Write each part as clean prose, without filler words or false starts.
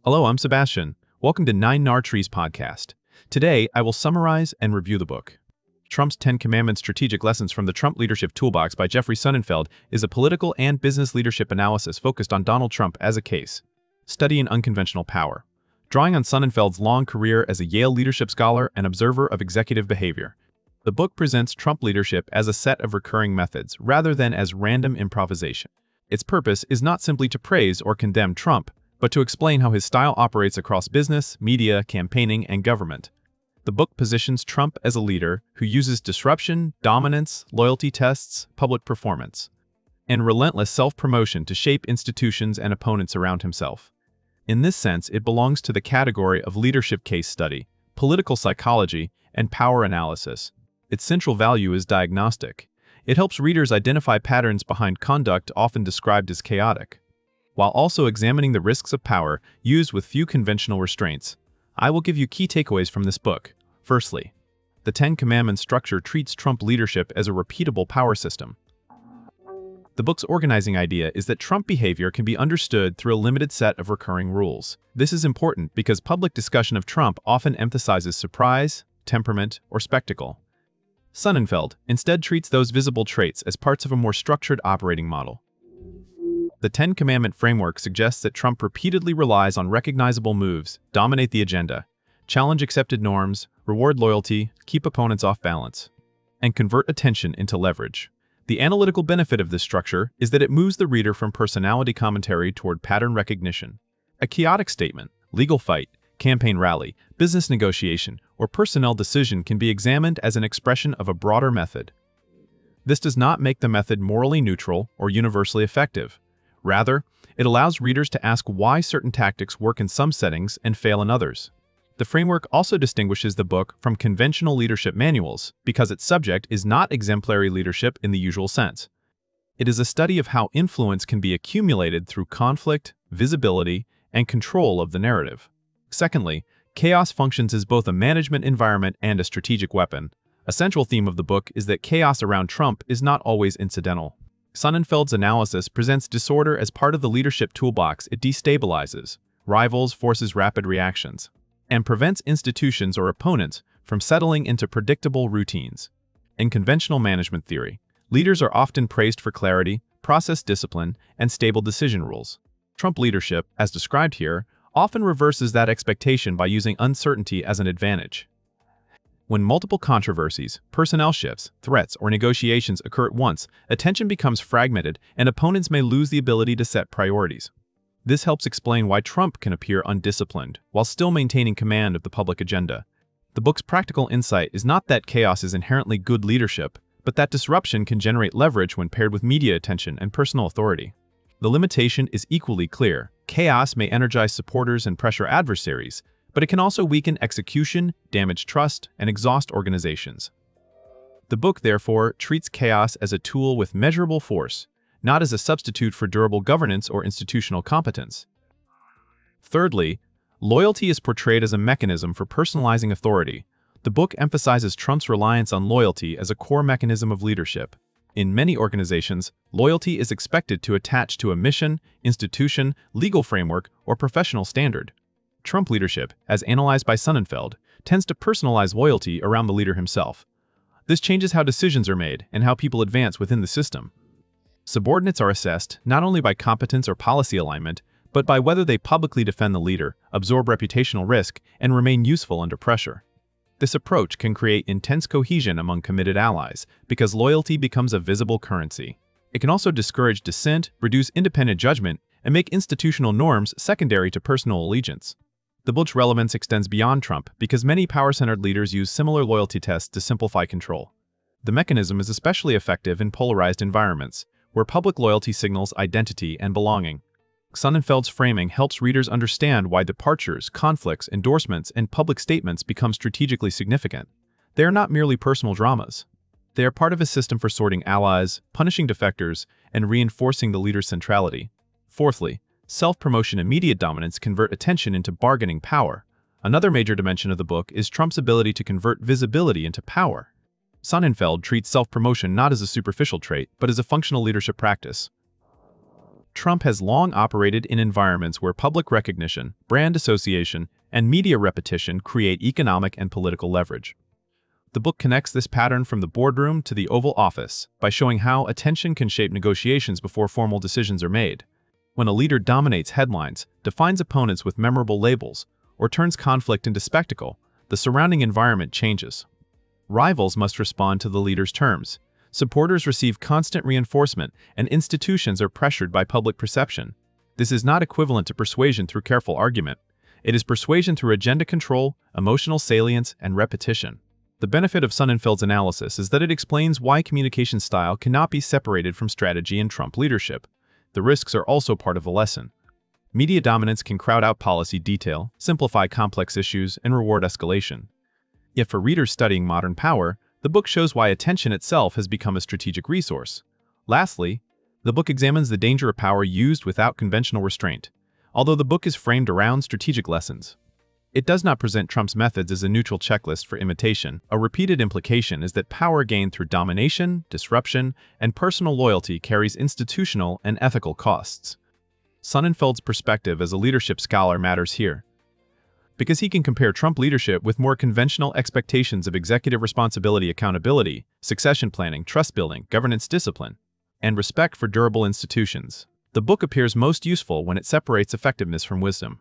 Hello, I'm Sebastian. Welcome to Nine Nar Trees podcast. Today, I will summarize and review the book. Trump's 10 Commandments Strategic Lessons from the Trump Leadership Toolbox by Jeffrey Sonnenfeld is a political and business leadership analysis focused on Donald Trump as a case study in unconventional power. Drawing on Sonnenfeld's long career as a Yale leadership scholar and observer of executive behavior, the book presents Trump leadership as a set of recurring methods rather than as random improvisation. Its purpose is not simply to praise or condemn Trump, but to explain how his style operates across business, media, campaigning, and government. The book positions Trump as a leader who uses disruption, dominance, loyalty tests, public performance, and relentless self-promotion to shape institutions and opponents around himself. In this sense, it belongs to the category of leadership case study, political psychology, and power analysis. Its central value is diagnostic. It helps readers identify patterns behind conduct often described as chaotic, while also examining the risks of power used with few conventional restraints. I will give you key takeaways from this book. Firstly, the 10 Commandments structure treats Trump leadership as a repeatable power system. The book's organizing idea is that Trump behavior can be understood through a limited set of recurring rules. This is important because public discussion of Trump often emphasizes surprise, temperament, or spectacle. Sonnenfeld instead treats those visible traits as parts of a more structured operating model. The 10 Commandment framework suggests that Trump repeatedly relies on recognizable moves, dominate the agenda, challenge accepted norms, reward loyalty, keep opponents off balance, and convert attention into leverage. The analytical benefit of this structure is that it moves the reader from personality commentary toward pattern recognition. A chaotic statement, legal fight, campaign rally, business negotiation, or personnel decision can be examined as an expression of a broader method. This does not make the method morally neutral or universally effective. Rather, it allows readers to ask why certain tactics work in some settings and fail in others. The framework also distinguishes the book from conventional leadership manuals because its subject is not exemplary leadership in the usual sense. It is a study of how influence can be accumulated through conflict, visibility, and control of the narrative. Secondly, chaos functions as both a management environment and a strategic weapon. A central theme of the book is that chaos around Trump is not always incidental. Sonnenfeld's analysis presents disorder as part of the leadership toolbox. It destabilizes, rivals, forces rapid reactions, and prevents institutions or opponents from settling into predictable routines. In conventional management theory, leaders are often praised for clarity, process discipline, and stable decision rules. Trump leadership, as described here, often reverses that expectation by using uncertainty as an advantage. When multiple controversies, personnel shifts, threats, or negotiations occur at once, attention becomes fragmented and opponents may lose the ability to set priorities. This helps explain why Trump can appear undisciplined while still maintaining command of the public agenda. The book's practical insight is not that chaos is inherently good leadership, but that disruption can generate leverage when paired with media attention and personal authority. The limitation is equally clear. Chaos may energize supporters and pressure adversaries, but it can also weaken execution, damage trust, and exhaust organizations. The book, therefore, treats chaos as a tool with measurable force, not as a substitute for durable governance or institutional competence. Thirdly, loyalty is portrayed as a mechanism for personalizing authority. The book emphasizes Trump's reliance on loyalty as a core mechanism of leadership. In many organizations, loyalty is expected to attach to a mission, institution, legal framework, or professional standard. Trump leadership, as analyzed by Sonnenfeld, tends to personalize loyalty around the leader himself. This changes how decisions are made and how people advance within the system. Subordinates are assessed not only by competence or policy alignment, but by whether they publicly defend the leader, absorb reputational risk, and remain useful under pressure. This approach can create intense cohesion among committed allies because loyalty becomes a visible currency. It can also discourage dissent, reduce independent judgment, and make institutional norms secondary to personal allegiance. The book's relevance extends beyond Trump because many power-centered leaders use similar loyalty tests to simplify control. The mechanism is especially effective in polarized environments, where public loyalty signals identity and belonging. Sonnenfeld's framing helps readers understand why departures, conflicts, endorsements, and public statements become strategically significant. They are not merely personal dramas. They are part of a system for sorting allies, punishing defectors, and reinforcing the leader's centrality. Fourthly, self-promotion and media dominance convert attention into bargaining power. Another major dimension of the book is Trump's ability to convert visibility into power. Sonnenfeld treats self-promotion not as a superficial trait, but as a functional leadership practice. Trump has long operated in environments where public recognition, brand association, and media repetition create economic and political leverage. The book connects this pattern from the boardroom to the Oval Office by showing how attention can shape negotiations before formal decisions are made. When a leader dominates headlines, defines opponents with memorable labels, or turns conflict into spectacle, the surrounding environment changes. Rivals must respond to the leader's terms. Supporters receive constant reinforcement, and institutions are pressured by public perception. This is not equivalent to persuasion through careful argument. It is persuasion through agenda control, emotional salience, and repetition. The benefit of Sonnenfeld's analysis is that it explains why communication style cannot be separated from strategy in Trump leadership. The risks are also part of the lesson. Media dominance can crowd out policy detail, simplify complex issues, and reward escalation. Yet for readers studying modern power, the book shows why attention itself has become a strategic resource. Lastly, the book examines the danger of power used without conventional restraint. Although the book is framed around strategic lessons, it does not present Trump's methods as a neutral checklist for imitation. A repeated implication is that power gained through domination, disruption, and personal loyalty carries institutional and ethical costs. Sonnenfeld's perspective as a leadership scholar matters here, because he can compare Trump leadership with more conventional expectations of executive responsibility, accountability, succession planning, trust building, governance discipline, and respect for durable institutions. The book appears most useful when it separates effectiveness from wisdom.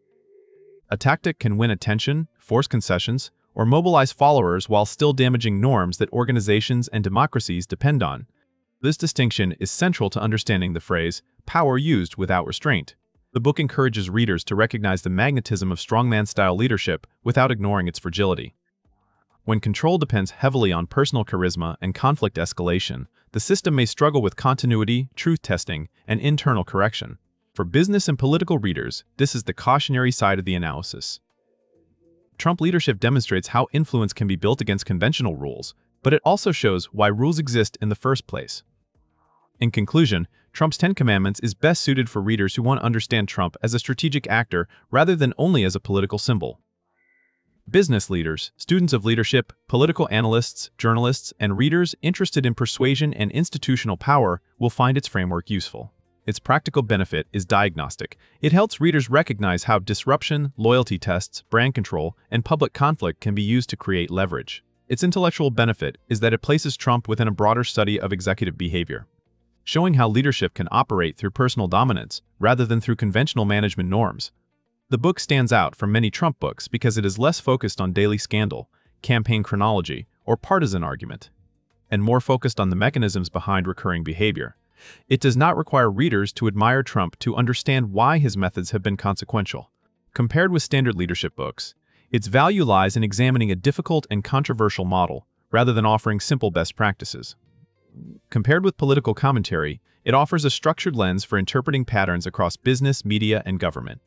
A tactic can win attention, force concessions, or mobilize followers while still damaging norms that organizations and democracies depend on. This distinction is central to understanding the phrase, power used without restraint. The book encourages readers to recognize the magnetism of strongman-style leadership without ignoring its fragility. When control depends heavily on personal charisma and conflict escalation, the system may struggle with continuity, truth testing, and internal correction. For business and political readers, this is the cautionary side of the analysis. Trump leadership demonstrates how influence can be built against conventional rules, but it also shows why rules exist in the first place. In conclusion, Trump's 10 Commandments is best suited for readers who want to understand Trump as a strategic actor rather than only as a political symbol. Business leaders, students of leadership, political analysts, journalists, and readers interested in persuasion and institutional power will find its framework useful. Its practical benefit is diagnostic. It helps readers recognize how disruption, loyalty tests, brand control, and public conflict can be used to create leverage. Its intellectual benefit is that it places Trump within a broader study of executive behavior, showing how leadership can operate through personal dominance rather than through conventional management norms. The book stands out from many Trump books because it is less focused on daily scandal, campaign chronology, or partisan argument, and more focused on the mechanisms behind recurring behavior. It does not require readers to admire Trump to understand why his methods have been consequential. Compared with standard leadership books, its value lies in examining a difficult and controversial model rather than offering simple best practices. Compared with political commentary, it offers a structured lens for interpreting patterns across business, media, and government.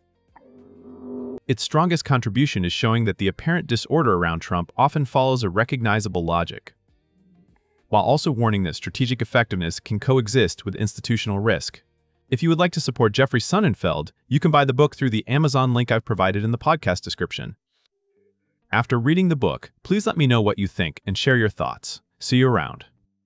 Its strongest contribution is showing that the apparent disorder around Trump often follows a recognizable logic, while also warning that strategic effectiveness can coexist with institutional risk. If you would like to support Jeffrey Sonnenfeld, you can buy the book through the Amazon link I've provided in the podcast description. After reading the book, please let me know what you think and share your thoughts. See you around.